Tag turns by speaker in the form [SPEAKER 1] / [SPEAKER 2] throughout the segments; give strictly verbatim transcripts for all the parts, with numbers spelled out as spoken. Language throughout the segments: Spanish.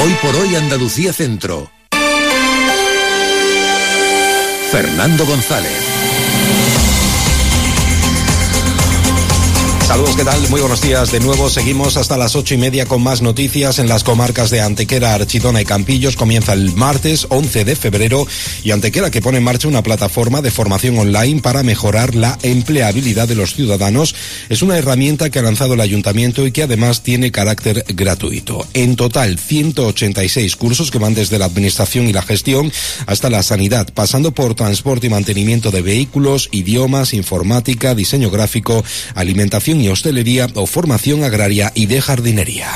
[SPEAKER 1] Hoy por hoy Andalucía Centro. Fernando González.
[SPEAKER 2] Saludos, ¿qué tal? Muy buenos días de nuevo. Seguimos hasta las ocho y media con más noticias en las comarcas de Antequera, Archidona y Campillos. Comienza el martes once de febrero y Antequera, que pone en marcha una plataforma de formación online para mejorar la empleabilidad de los ciudadanos. Es una herramienta que ha lanzado el Ayuntamiento y que además tiene carácter gratuito. En total, ciento ochenta y seis cursos que van desde la administración y la gestión hasta la sanidad, pasando por transporte y mantenimiento de vehículos, idiomas, informática, diseño gráfico, alimentación y hostelería o formación agraria y de jardinería.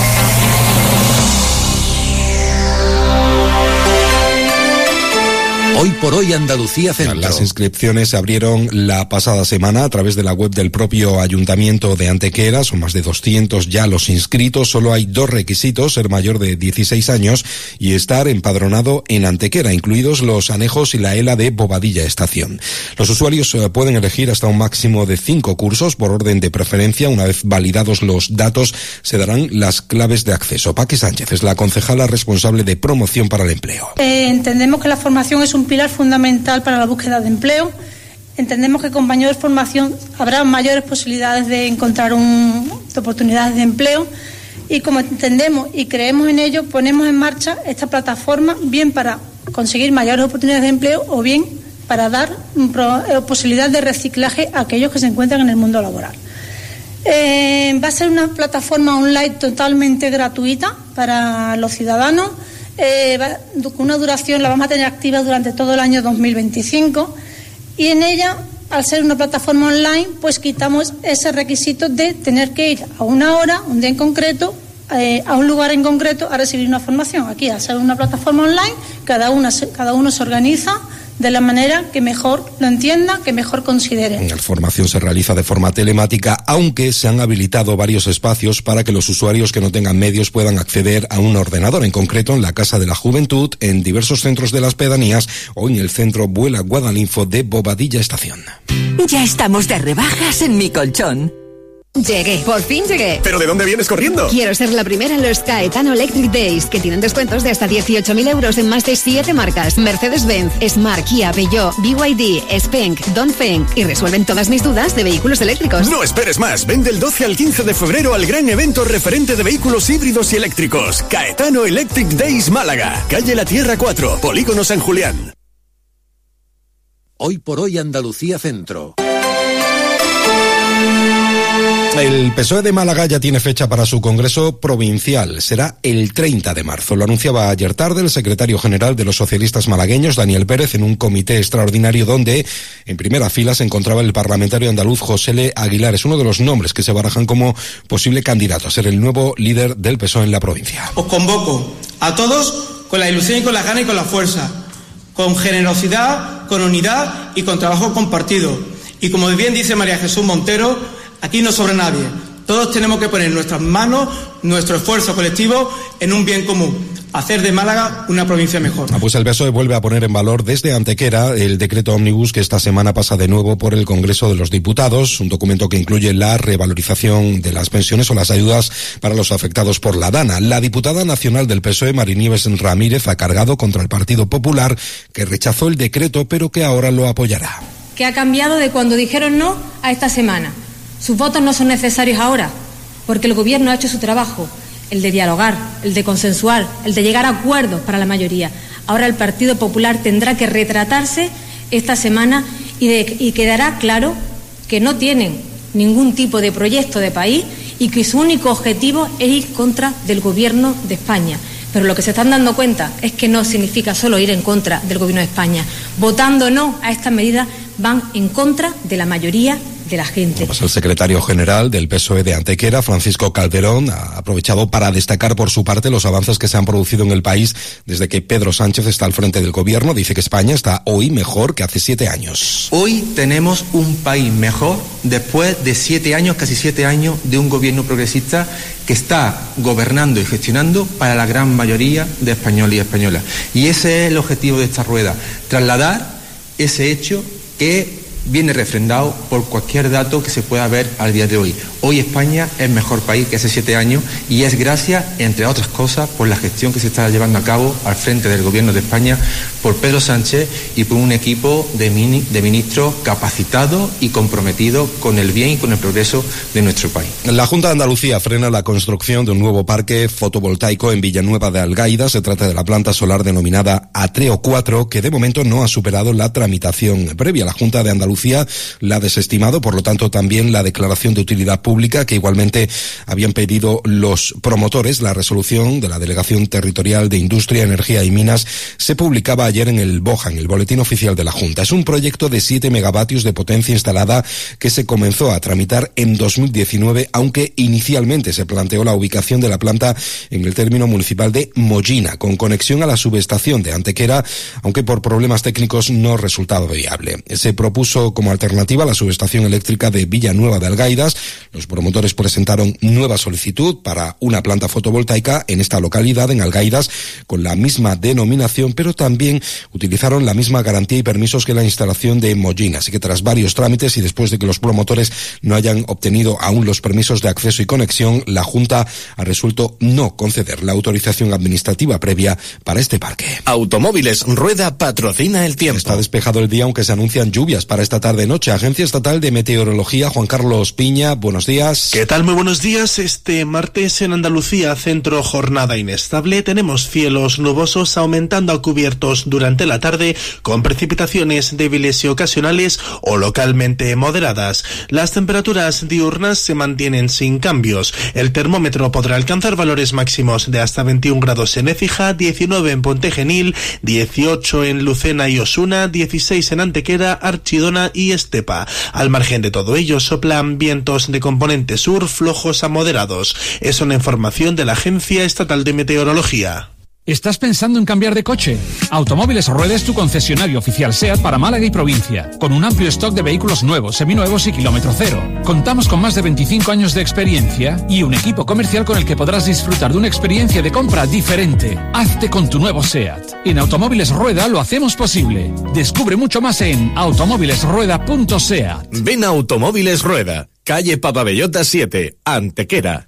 [SPEAKER 1] Hoy por hoy Andalucía Centro.
[SPEAKER 2] Las inscripciones se abrieron la pasada semana a través de la web del propio Ayuntamiento de Antequera. Son más de doscientos ya los inscritos. Solo hay dos requisitos: ser mayor de dieciséis años y estar empadronado en Antequera, incluidos los anejos y la E L A de Bobadilla Estación. Los usuarios eh, pueden elegir hasta un máximo de cinco cursos por orden de preferencia. Una vez validados los datos, se darán las claves de acceso. Paqui Sánchez es la concejala responsable de promoción para el empleo.
[SPEAKER 3] Eh, entendemos que la formación es un pilar fundamental para la búsqueda de empleo. Entendemos que con mayor formación habrá mayores posibilidades de encontrar un, de oportunidades de empleo, y como entendemos y creemos en ello, ponemos en marcha esta plataforma bien para conseguir mayores oportunidades de empleo o bien para dar pro, eh, posibilidad de reciclaje a aquellos que se encuentran en el mundo laboral. Eh, va a ser una plataforma online totalmente gratuita para los ciudadanos. Eh, va, con una duración, la vamos a tener activa durante todo el año dos mil veinticinco, y en ella, al ser una plataforma online, pues quitamos ese requisito de tener que ir a una hora, un día en concreto, eh, a un lugar en concreto a recibir una formación. Aquí, al ser una plataforma online, cada, una, cada uno se organiza de la manera que mejor lo entienda, que mejor considere.
[SPEAKER 2] La formación se realiza de forma telemática, aunque se han habilitado varios espacios para que los usuarios que no tengan medios puedan acceder a un ordenador, en concreto en la Casa de la Juventud, en diversos centros de las pedanías o en el centro Vuela Guadalinfo de Bobadilla Estación.
[SPEAKER 4] Ya estamos de rebajas en Mi Colchón.
[SPEAKER 5] Llegué, por fin llegué.
[SPEAKER 6] ¿Pero de dónde vienes corriendo?
[SPEAKER 5] Quiero ser la primera en los Caetano Electric Days, que tienen descuentos de hasta dieciocho mil euros en más de siete marcas: Mercedes-Benz, Smart, Kia, Peugeot, B Y D, Spenk, Dongfeng, y resuelven todas mis dudas de vehículos eléctricos.
[SPEAKER 6] No esperes más, ven del doce al quince de febrero al gran evento referente de vehículos híbridos y eléctricos. Caetano Electric Days Málaga, calle La Tierra cuatro, Polígono San Julián.
[SPEAKER 1] Hoy por hoy Andalucía Centro.
[SPEAKER 2] El P S O E de Málaga ya tiene fecha para su congreso provincial. Será el treinta de marzo. Lo anunciaba ayer tarde el secretario general de los socialistas malagueños, Daniel Pérez, en un comité extraordinario donde en primera fila se encontraba el parlamentario andaluz José L. Aguilar. Es uno de los nombres que se barajan como posible candidato a ser el nuevo líder del P S O E en la provincia.
[SPEAKER 7] Os convoco a todos con la ilusión y con las ganas y con la fuerza, con generosidad, con unidad y con trabajo compartido. Y como bien dice María Jesús Montero, aquí no sobra nadie. Todos tenemos que poner nuestras manos, nuestro esfuerzo colectivo en un bien común: hacer de Málaga una provincia mejor.
[SPEAKER 2] Ah, pues el P S O E vuelve a poner en valor desde Antequera el decreto ómnibus que esta semana pasa de nuevo por el Congreso de los Diputados, un documento que incluye la revalorización de las pensiones o las ayudas para los afectados por la DANA. La diputada nacional del P S O E, Marinieves Ramírez, ha cargado contra el Partido Popular, que rechazó el decreto pero que ahora lo apoyará.
[SPEAKER 8] ¿Qué ha cambiado de cuando dijeron no a esta semana? Sus votos no son necesarios ahora, porque el Gobierno ha hecho su trabajo, el de dialogar, el de consensuar, el de llegar a acuerdos para la mayoría. Ahora el Partido Popular tendrá que retratarse esta semana y, de, y quedará claro que no tienen ningún tipo de proyecto de país y que su único objetivo es ir contra del Gobierno de España. Pero lo que se están dando cuenta es que no significa solo ir en contra del Gobierno de España. Votando no a estas medidas van en contra de la mayoría de la gente.
[SPEAKER 2] Pues el secretario general del P S O E de Antequera, Francisco Calderón, ha aprovechado para destacar por su parte los avances que se han producido en el país desde que Pedro Sánchez está al frente del gobierno. Dice que España está hoy mejor que hace siete años.
[SPEAKER 9] Hoy tenemos un país mejor después de siete años, casi siete años, de un gobierno progresista que está gobernando y gestionando para la gran mayoría de españoles y españolas. Y ese es el objetivo de esta rueda: trasladar ese hecho que viene refrendado por cualquier dato que se pueda ver al día de hoy. Hoy España es mejor país que hace siete años y es gracias, entre otras cosas, por la gestión que se está llevando a cabo al frente del Gobierno de España por Pedro Sánchez y por un equipo de, mini, de ministros capacitados y comprometidos con el bien y con el progreso de nuestro país.
[SPEAKER 2] La Junta de Andalucía frena la construcción de un nuevo parque fotovoltaico en Villanueva de Algaida. Se trata de la planta solar denominada Atreo cuatro, que de momento no ha superado la tramitación previa. La Junta de Andalucía la ha desestimado, por lo tanto también la declaración de utilidad pública que igualmente habían pedido los promotores. La resolución de la Delegación Territorial de Industria, Energía y Minas se publicaba ayer en el BOJA, en el Boletín Oficial de la Junta. Es un proyecto de siete megavatios de potencia instalada que se comenzó a tramitar en dos mil diecinueve, aunque inicialmente se planteó la ubicación de la planta en el término municipal de Mollina, con conexión a la subestación de Antequera, aunque por problemas técnicos no resultaba viable. Se propuso como alternativa la subestación eléctrica de Villanueva de Algaidas. Los promotores presentaron nueva solicitud para una planta fotovoltaica en esta localidad, en Algaidas, con la misma denominación, pero también utilizaron la misma garantía y permisos que la instalación de Mollina. Así que tras varios trámites y después de que los promotores no hayan obtenido aún los permisos de acceso y conexión, la Junta ha resuelto no conceder la autorización administrativa previa para este parque.
[SPEAKER 6] Automóviles Rueda patrocina el tiempo.
[SPEAKER 2] Está despejado el día, aunque se anuncian lluvias para esta tarde-noche. Agencia Estatal de Meteorología, Juan Carlos Piña, buenos días.
[SPEAKER 10] ¿Qué tal? Muy buenos días. Este martes en Andalucía, centro jornada inestable. Tenemos cielos nubosos aumentando a cubiertos durante la tarde, con precipitaciones débiles y ocasionales o localmente moderadas. Las temperaturas diurnas se mantienen sin cambios. El termómetro podrá alcanzar valores máximos de hasta veintiún grados en Écija, diecinueve en Pontegenil, dieciocho en Lucena y Osuna, dieciséis en Antequera, Archidona y Estepa. Al margen de todo ello, soplan vientos de componente sur flojos a moderados. Es una información de la Agencia Estatal de Meteorología.
[SPEAKER 11] ¿Estás pensando en cambiar de coche? Automóviles Rueda es tu concesionario oficial SEAT para Málaga y provincia, con un amplio stock de vehículos nuevos, seminuevos y kilómetro cero. Contamos con más de veinticinco años de experiencia y un equipo comercial con el que podrás disfrutar de una experiencia de compra diferente. Hazte con tu nuevo SEAT. En Automóviles Rueda lo hacemos posible. Descubre mucho más en automóviles rueda punto seat.
[SPEAKER 6] Ven a Automóviles Rueda, calle Papabellota siete, Antequera.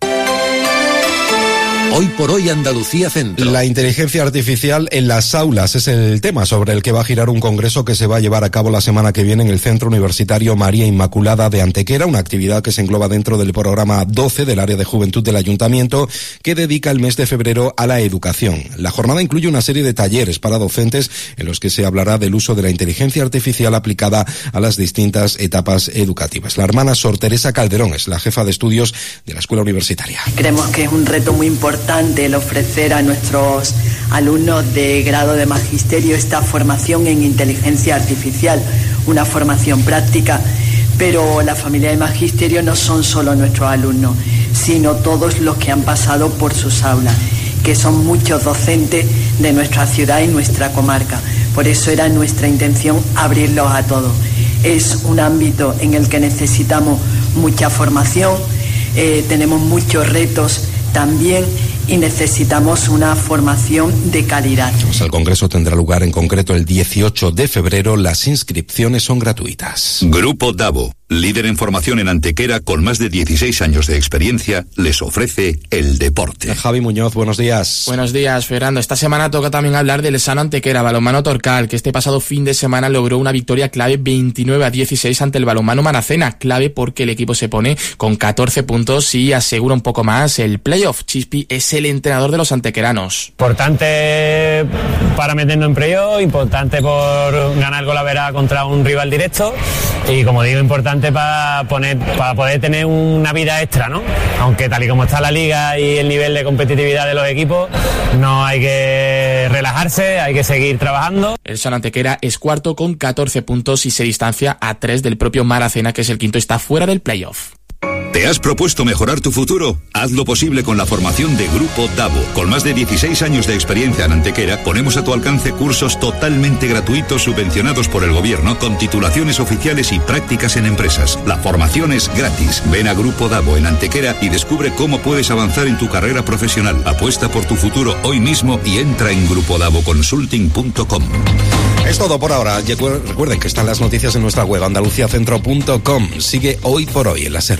[SPEAKER 1] Hoy por hoy Andalucía Centro.
[SPEAKER 2] La inteligencia artificial en las aulas es el tema sobre el que va a girar un congreso que se va a llevar a cabo la semana que viene en el Centro Universitario María Inmaculada de Antequera, una actividad que se engloba dentro del programa doce del área de juventud del Ayuntamiento, que dedica el mes de febrero a la educación. La jornada incluye una serie de talleres para docentes en los que se hablará del uso de la inteligencia artificial aplicada a las distintas etapas educativas. La hermana Sor Teresa Calderón es la jefa de estudios de la escuela universitaria.
[SPEAKER 12] Creemos que es un reto muy importante el ofrecer a nuestros alumnos de grado de magisterio esta formación en inteligencia artificial, una formación práctica, pero la familia de magisterio no son solo nuestros alumnos, sino todos los que han pasado por sus aulas, que son muchos docentes de nuestra ciudad y nuestra comarca. Por eso era nuestra intención abrirlos a todos. Es un ámbito en el que necesitamos mucha formación, eh, tenemos muchos retos también y necesitamos una formación de calidad.
[SPEAKER 2] Pues el congreso tendrá lugar en concreto el dieciocho de febrero. Las inscripciones son gratuitas.
[SPEAKER 13] Grupo Davo, líder en formación en Antequera con más de dieciséis años de experiencia, les ofrece el deporte.
[SPEAKER 2] Javi Muñoz, buenos días.
[SPEAKER 14] Buenos días, Fernando. Esta semana toca también hablar del Sano Antequera Balonmano Torcal, que este pasado fin de semana logró una victoria clave veintinueve a dieciséis ante el Balonmano Maracena. Clave porque el equipo se pone con catorce puntos y asegura un poco más el playoff. Chispi es el entrenador de los antequeranos.
[SPEAKER 15] Importante para meternos en playoff, importante por ganar Golavera contra un rival directo y, como digo, importante para poner para poder tener una vida extra, ¿no? Aunque tal y como está la liga y el nivel de competitividad de los equipos, no hay que relajarse, hay que seguir trabajando.
[SPEAKER 14] El San Antequera es cuarto con catorce puntos y se distancia a tres del propio Maracena, que es el quinto, está fuera del playoff.
[SPEAKER 13] ¿Te has propuesto mejorar tu futuro? Haz lo posible con la formación de Grupo Davo. Con más de dieciséis años de experiencia en Antequera, ponemos a tu alcance cursos totalmente gratuitos subvencionados por el gobierno con titulaciones oficiales y prácticas en empresas. La formación es gratis. Ven a Grupo Davo en Antequera y descubre cómo puedes avanzar en tu carrera profesional. Apuesta por tu futuro hoy mismo y entra en grupo davo consulting punto com.
[SPEAKER 2] Es todo por ahora. Recuerden que están las noticias en nuestra web andaluciacentro punto com. Sigue Hoy por Hoy en la SER.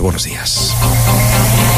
[SPEAKER 2] buenos días.